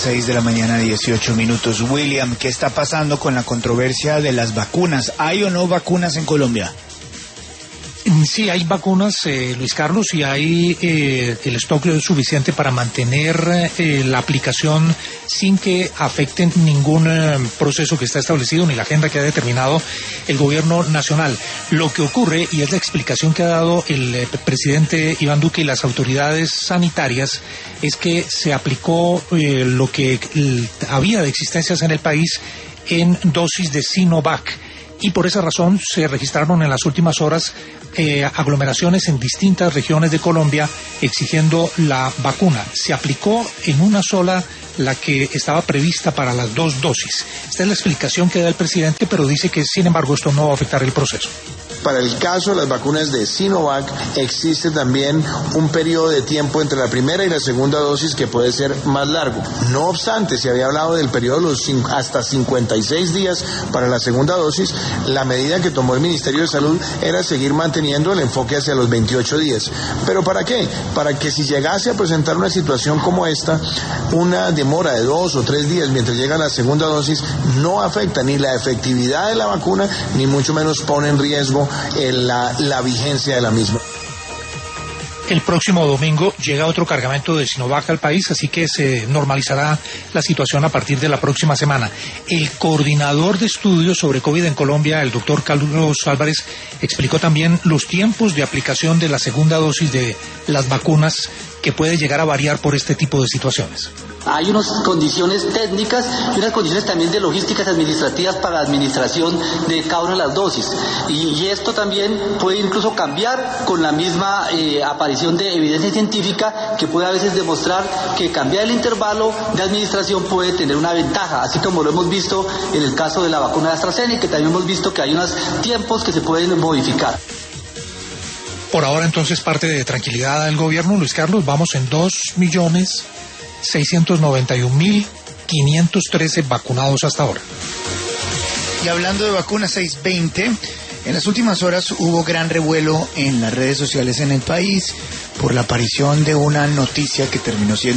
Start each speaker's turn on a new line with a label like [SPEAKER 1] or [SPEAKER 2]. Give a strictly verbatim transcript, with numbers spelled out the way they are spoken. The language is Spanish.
[SPEAKER 1] seis de la mañana, dieciocho minutos. William, ¿qué está pasando con la controversia de las vacunas? ¿Hay o no vacunas en Colombia?
[SPEAKER 2] Sí, hay vacunas, eh, Luis Carlos, y hay eh, el stock suficiente para mantener eh, la aplicación sin que afecten ningún eh, proceso que está establecido ni la agenda que ha determinado el gobierno nacional. Lo que ocurre, y es la explicación que ha dado el eh, presidente Iván Duque y las autoridades sanitarias, es que se aplicó eh, lo que el, había de existencias en el país en dosis de Sinovac. Y por esa razón se registraron en las últimas horas eh, aglomeraciones en distintas regiones de Colombia exigiendo la vacuna. Se aplicó en una sola la que estaba prevista para las dos dosis. Esta es la explicación que da el presidente, pero dice que sin embargo esto no va a afectar el proceso.
[SPEAKER 3] Para el caso de las vacunas de Sinovac existe también un periodo de tiempo entre la primera y la segunda dosis que puede ser más largo. No obstante, se había hablado del periodo de los hasta cincuenta y seis días para la segunda dosis. La medida que tomó el Ministerio de Salud era seguir manteniendo el enfoque hacia los veintiocho días. ¿Pero para qué? Para que si llegase a presentar una situación como esta, una demora de dos o tres días mientras llega la segunda dosis no afecta ni la efectividad de la vacuna, ni mucho menos pone en riesgo La, la vigencia de la misma.
[SPEAKER 2] El próximo domingo llega otro cargamento de Sinovac al país, así que se normalizará la situación a partir de la próxima semana. El coordinador de estudios sobre COVID en Colombia, el doctor Carlos Álvarez, explicó también los tiempos de aplicación de la segunda dosis de las vacunas que puede llegar a variar por este tipo de situaciones.
[SPEAKER 4] Hay unas condiciones técnicas y unas condiciones también de logísticas administrativas para la administración de cada una de las dosis. Y, y esto también puede incluso cambiar con la misma eh, aparición de evidencia científica que puede a veces demostrar que cambiar el intervalo de administración puede tener una ventaja, así como lo hemos visto en el caso de la vacuna de AstraZeneca, que también hemos visto que hay unos tiempos que se pueden modificar.
[SPEAKER 2] Por ahora entonces parte de tranquilidad del gobierno, Luis Carlos, vamos en dos millones seiscientos noventa y un mil quinientos trece vacunados hasta ahora.
[SPEAKER 1] Y hablando de vacunas seiscientos veinte, en las últimas horas hubo gran revuelo en las redes sociales en el país por la aparición de una noticia que terminó siendo